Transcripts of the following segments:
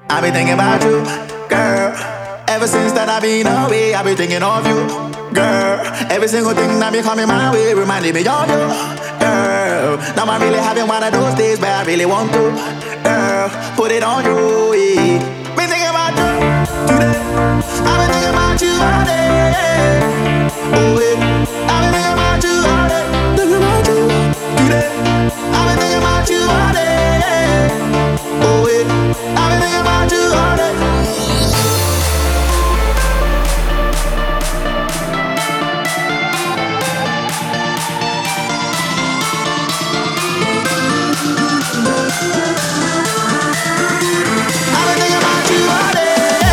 I've been thinking about you, girl. Ever since that I've been away, I've been thinking of you, girl. Every single thing that be coming my way reminding me of you, girl. Now I'm really having one of those days where I really want to, girl, put it on you, yeah. Been thinking about you today. I've been thinking about you all day. Oh, yeah. I've been thinking about you all day. Thinking about you today. I've been thinking about you all day. Oh, yeah. I've been thinking about you all day. I've been thinking about you all day.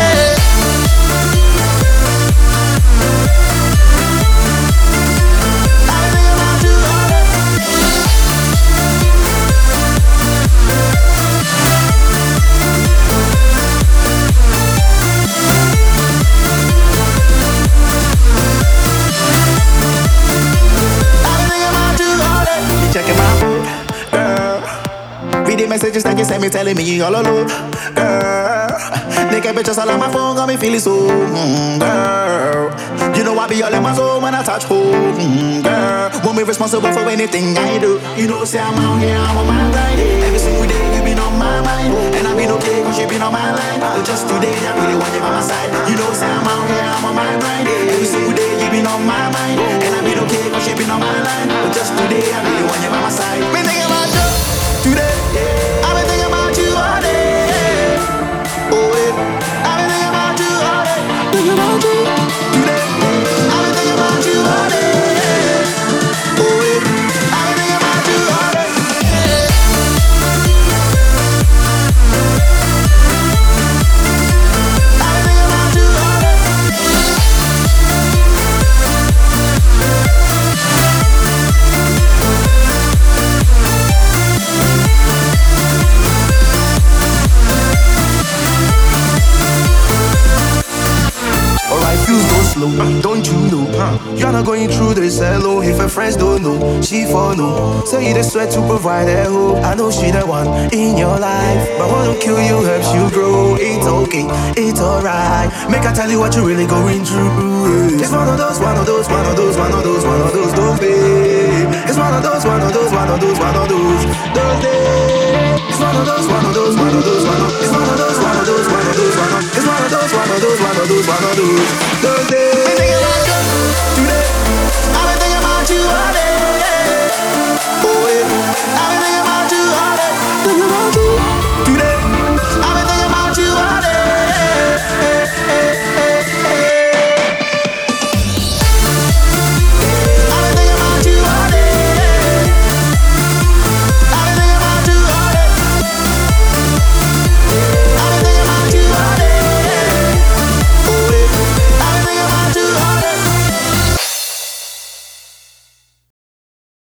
Checking my phone, girl. Reading messages that you send me telling me you all alone, girl. Naked pictures all on my phone got me feeling so, girl. You know I be all in my soul when I touch home, girl. Won't be responsible for anything I do. You know, say I'm out here, I'm on my grind. Every single day you been on my mind, and I've been okay cause you been on my line. But just today I really want you by my side. You know, say I'm out here, I'm on my grind. Every single day you been on my mind, and I've been okay cause you been on my line. But just today I really want you by my side. Been thinking about you today. I've been thinking about you all day. Oh wait, I've been thinking about you all day. Thinking about you today. I've been thinking about you all day. Oh wait, I've been thinking about you all day. I've been thinking about you all day. Alright, fuse go slow, don't you know? You're not going through this alone. If her friends don't know, she for know. So you just sweat to provide her hope. I know she the one in your life, but what don't kill you helps you grow. It's okay, it's alright. Make I tell you what you're really going through. It's one of those, one of those, one of those, one of those, one of those days. It's one of those, one of those, one of those, one of those days. It's one of those, one of those, one of those, one of. It's one of those, one of those, one of those, one of. It's one of those, one of those, one of those, one of those days.